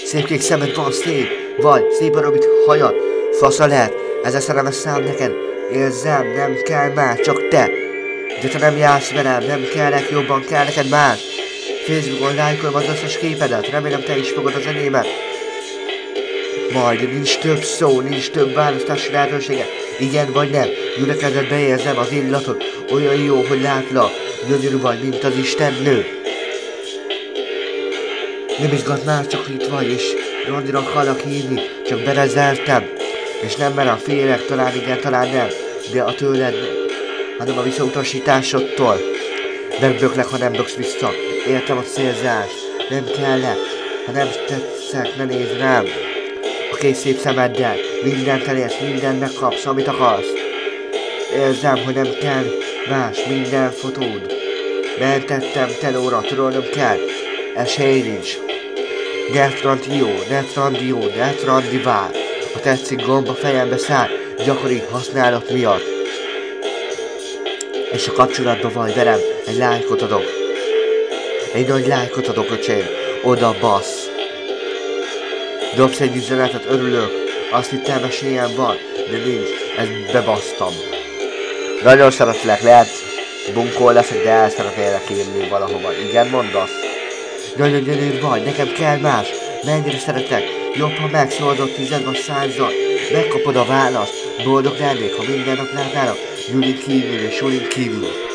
Szép kék szemed van, szép vagy, szép a rövid hajad. Faszra lehet, ez a szerelmes szám neked. Érzem, nem kell már, csak te. De te nem jársz velem, nem kellek, jobban kell neked más. Facebookon lájkolom az összes képedet, remélem te is fogod az enyémet. Majd nincs több szó, nincs több választási lehetősége. Igen vagy nem, gyülekezetbe érzem az illatod. Olyan jó, hogy látlak, gyönyörű vagy, mint az istennő. Nem izgat már, csak itt vagy, és randira akarlak hívni, csak berezertem. És nem merem, félek, talán igen, talán nem, de a tőled, hanem a visszautasításodtól. Nem böklek, ha nem böksz vissza, értem a célzást, nem kellek, ha nem tetszek, ne nézd rám. A kész szép szemeddel, mindent elérsz, mindent megkapsz, amit akarsz. Érzem, hogy nem kell más, minden fotód. Mentettem telóra, törölnöm kell, esély nincs. Net randivál. A tetszik gomb a fejembe száll, gyakori használat miatt. És a kapcsolatban vagy velem, egy lájkot adok. Egy nagy lájkot adok, öcsém, oda bassz. Dobsz egy üzenetet, örülök, azt hittem esélyem van, de nincs, ezt bebasztam. Nagyon szeretlek, lehet bunkó leszek, de el szeretnélek írni valahova. Igen, mondasz? Nagyon gyönyörű vagy, nekem kell más, mennyire szeretek, jobb, ha megszóldod 10 vagy 100-zal, megkapod a választ, boldog lennék, ha minden nap látnálak, Julin kívül és Julin kívül.